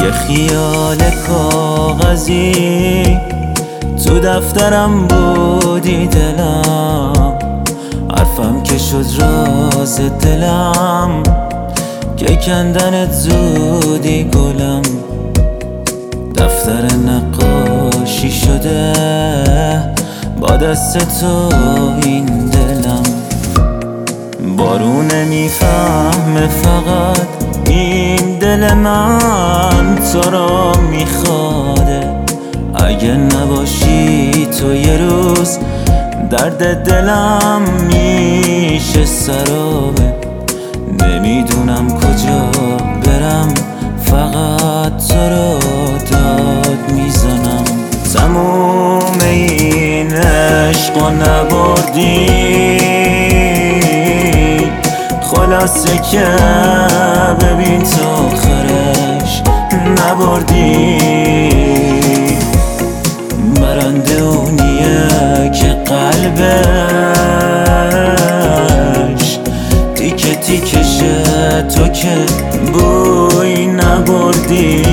یه خیال کاغذی تو دفترم بودی دلم، حرفم که شد راز دلم که کندنت زودی گلم. دفتر نقاشی شده با دست تو این دلم. بارون نمیفهمه فقط این دل من تو رو میخواده. اگه نباشی تو یه روز درد دلم میشه سرابه. نمیدونم کجا برم فقط تو رو داد میزنم. تموم این عشقو نبردی، خلاصه که ببین تو آخرش نبردی. برنده اونیه که قلبش تیکه تیکشه تو که بوی نبردی.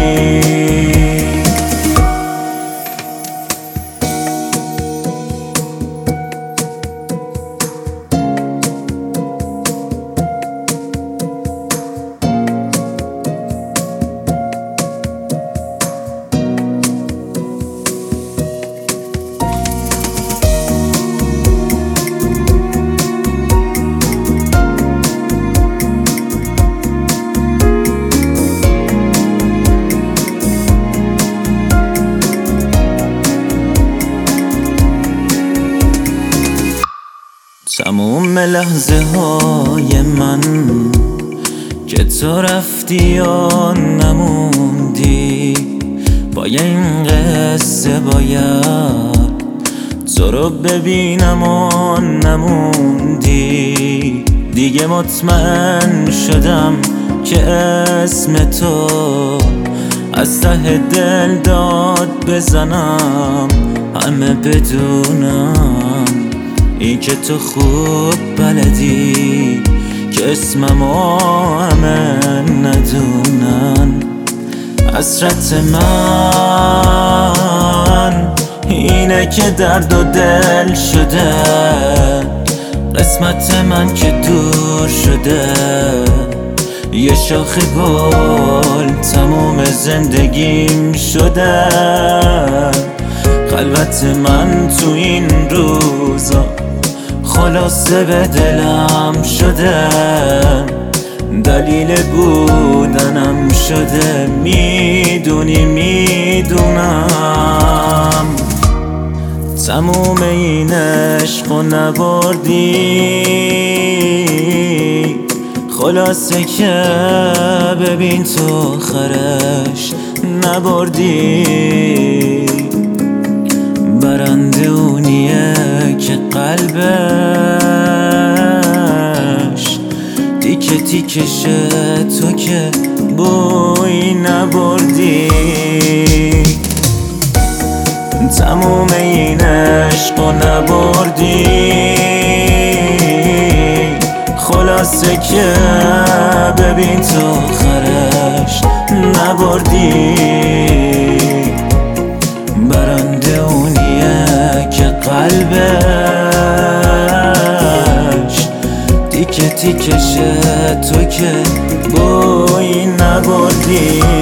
تموم لحظه های من که تو رفتی یا نموندی، با این قصه باید تو رو ببینم و نموندی. دیگه مطمئن شدم که اسم تو از ته دل داد بزنم، همه بدونم این که تو خوب بلدی که اسممو همه ندونن. حسرت من اینه که درد و دل شده، قسمت من که دور شده. یه شاخ گل تموم زندگیم شده، خلوت من تو این روزا خلاصه به دلم شده. دلیل بودنم شده، میدونی میدونم. تموم این عشقو نبردی، خلاصه که ببین تو آخرش نبردی. برنده اونیه که قلبش تیکه تیکشه تو که بوی نبردی. تموم این عشقو نبردی، خلاصه که ببین تو آخرش نبردی. برنده اونیه که قلبش تیکه تیکشه تو که بوی نبردی.